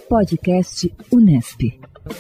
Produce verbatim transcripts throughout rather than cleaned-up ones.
Podcast Unesp.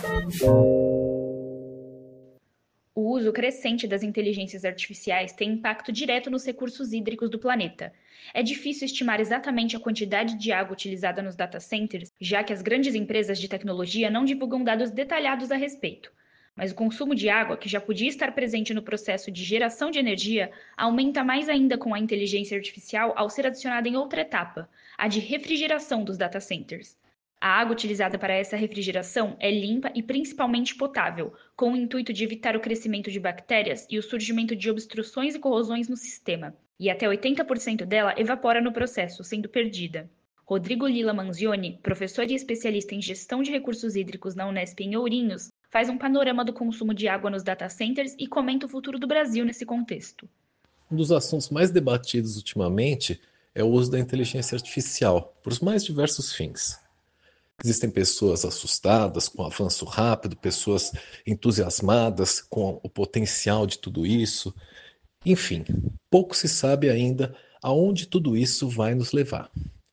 O uso crescente das inteligências artificiais tem impacto direto nos recursos hídricos do planeta. É difícil estimar exatamente a quantidade de água utilizada nos data centers, já que as grandes empresas de tecnologia não divulgam dados detalhados a respeito. Mas o consumo de água, que já podia estar presente no processo de geração de energia, aumenta mais ainda com a inteligência artificial ao ser adicionada em outra etapa, a de refrigeração dos data centers. A água utilizada para essa refrigeração é limpa e principalmente potável, com o intuito de evitar o crescimento de bactérias e o surgimento de obstruções e corrosões no sistema. E até oitenta por cento dela evapora no processo, sendo perdida. Rodrigo Lila Manzioni, professor e especialista em gestão de recursos hídricos na Unesp em Ourinhos, faz um panorama do consumo de água nos data centers e comenta o futuro do Brasil nesse contexto. Um dos assuntos mais debatidos ultimamente é o uso da inteligência artificial, por os mais diversos fins. Existem pessoas assustadas com o avanço rápido, pessoas entusiasmadas com o potencial de tudo isso. Enfim, pouco se sabe ainda aonde tudo isso vai nos levar.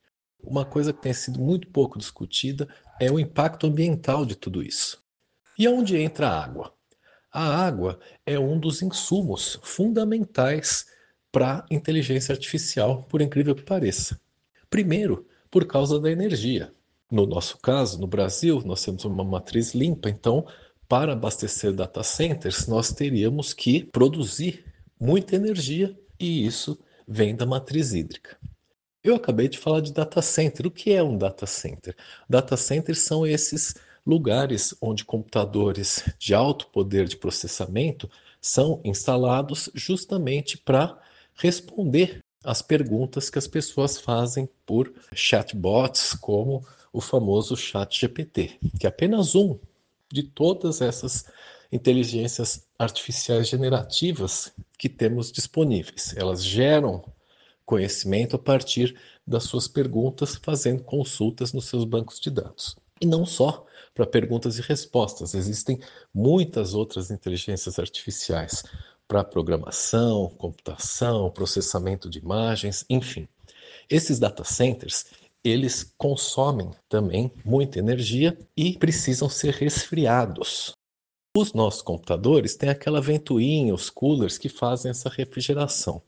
Uma coisa que tem sido muito pouco discutida é o impacto ambiental de tudo isso. E aonde entra a água? A água é um dos insumos fundamentais para a inteligência artificial, por incrível que pareça. Primeiro, por causa da energia. No nosso caso, no Brasil, nós temos uma matriz limpa, então, para abastecer data centers, nós teríamos que produzir muita energia e isso vem da matriz hídrica. Eu acabei de falar de data center. O que é um data center? Data centers são esses lugares onde computadores de alto poder de processamento são instalados justamente para responder às perguntas que as pessoas fazem por chatbots, como o famoso ChatGPT, que é apenas um de todas essas inteligências artificiais generativas que temos disponíveis. Elas geram conhecimento a partir das suas perguntas, fazendo consultas nos seus bancos de dados. E não só para perguntas e respostas, existem muitas outras inteligências artificiais para programação, computação, processamento de imagens, enfim. Esses data centers, eles consomem também muita energia e precisam ser resfriados. Os nossos computadores têm aquela ventoinha, os coolers que fazem essa refrigeração.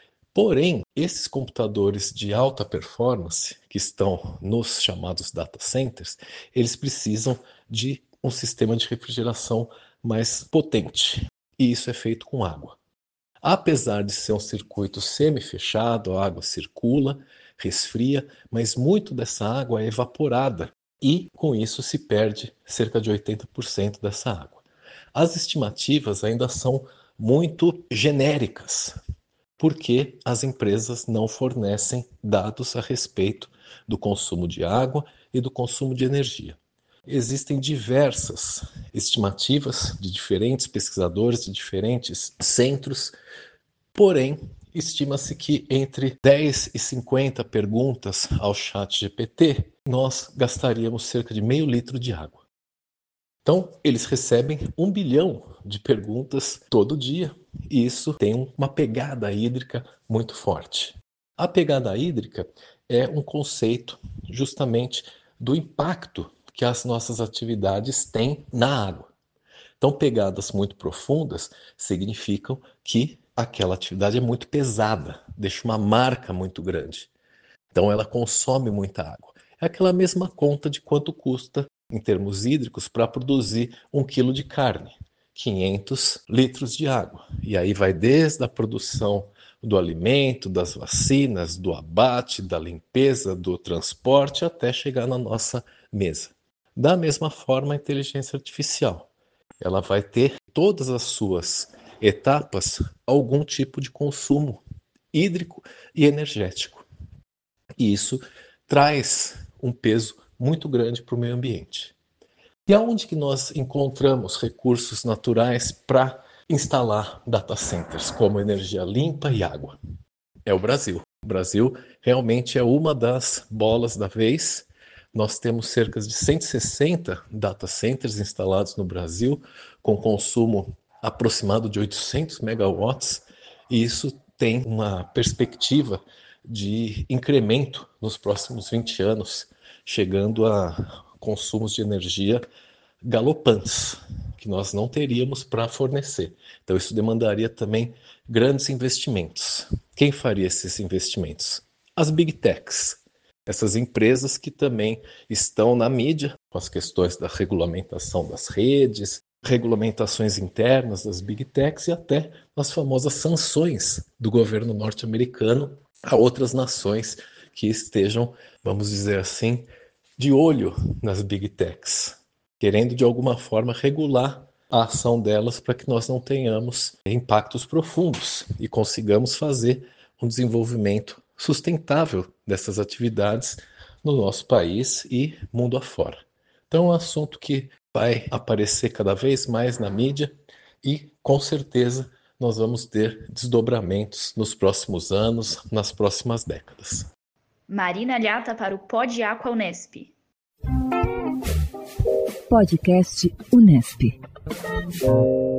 Porém, esses computadores de alta performance, que estão nos chamados data centers, eles precisam de um sistema de refrigeração mais potente. E isso é feito com água. Apesar de ser um circuito semi-fechado, a água circula, resfria, mas muito dessa água é evaporada e, com isso, se perde cerca de oitenta por cento dessa água. As estimativas ainda são muito genéricas, porque as empresas não fornecem dados a respeito do consumo de água e do consumo de energia. Existem diversas estimativas de diferentes pesquisadores, de diferentes centros, porém, estima-se que entre dez e cinquenta perguntas ao ChatGPT, nós gastaríamos cerca de meio litro de água. Então, eles recebem um bilhão de perguntas todo dia e isso tem uma pegada hídrica muito forte. A pegada hídrica é um conceito justamente do impacto que as nossas atividades têm na água. Então, pegadas muito profundas significam que aquela atividade é muito pesada, deixa uma marca muito grande. Então, ela consome muita água. É aquela mesma conta de quanto custa em termos hídricos, para produzir um quilo de carne, quinhentos litros de água. E aí vai desde a produção do alimento, das vacinas, do abate, da limpeza, do transporte, até chegar na nossa mesa. Da mesma forma, a inteligência artificial. Ela vai ter todas as suas etapas algum tipo de consumo hídrico e energético. E isso traz um peso muito grande para o meio ambiente. E aonde que nós encontramos recursos naturais para instalar data centers, como energia limpa e água? É o Brasil. O Brasil realmente é uma das bolas da vez. Nós temos cerca de cento e sessenta data centers instalados no Brasil, com consumo aproximado de oitocentos megawatts, e isso tem uma perspectiva de incremento nos próximos vinte anos, chegando a consumos de energia galopantes, que nós não teríamos para fornecer. Então isso demandaria também grandes investimentos. Quem faria esses investimentos? As Big Techs, essas empresas que também estão na mídia com as questões da regulamentação das redes, regulamentações internas das Big Techs e até as famosas sanções do governo norte-americano a outras nações que estejam, vamos dizer assim, de olho nas Big Techs, querendo de alguma forma regular a ação delas para que nós não tenhamos impactos profundos e consigamos fazer um desenvolvimento sustentável dessas atividades no nosso país e mundo afora. Então é um assunto que vai aparecer cada vez mais na mídia e, com certeza, nós vamos ter desdobramentos nos próximos anos, nas próximas décadas. Marina Lhata para o Pod Aqua Unesp. Podcast Unesp.